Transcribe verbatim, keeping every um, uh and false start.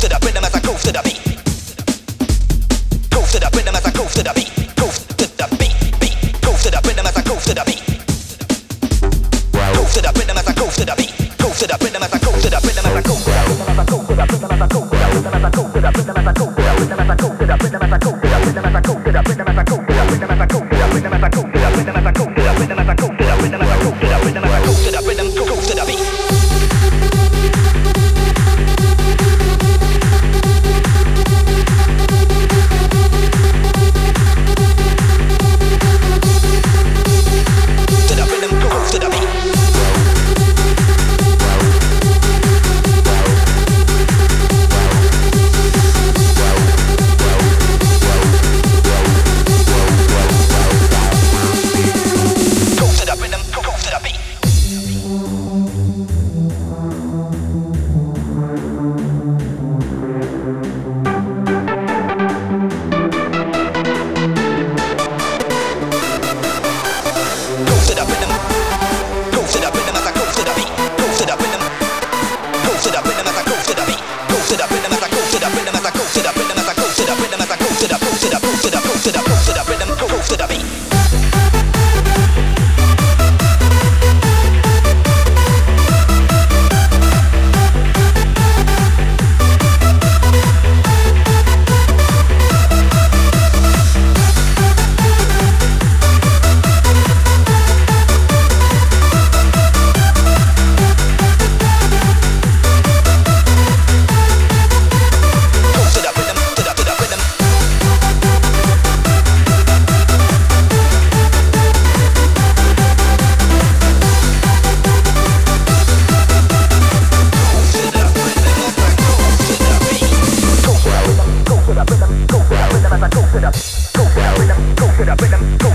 to the rhythm as I groove to the beat. Groove to the rhythm as I groove to the beat. Groove to the beat, beat. Groove to the rhythm as I groove to the beat. Groove to the rhythm as I groove to the beat. Groove to the rhythm as I groove to the rhythm as I groove to the rhythm as I groove to the rhythm as I groove to the rhythm as I groove to the rhythm as I groove to the rhythm as I groove to the rhythm as I groove to the rhythm as I groove to the rhythm as I groove to the rhythm as I groove to the rhythm as I groove to the rhythm as I groove to the rhythm as I groove to the rhythm as I groove to the rhythm as I groove to the rhythm groove to the beat. Go to the rhythm, go to the rhythm, go to the rhythm, go to the rhythm, go to the rhythm.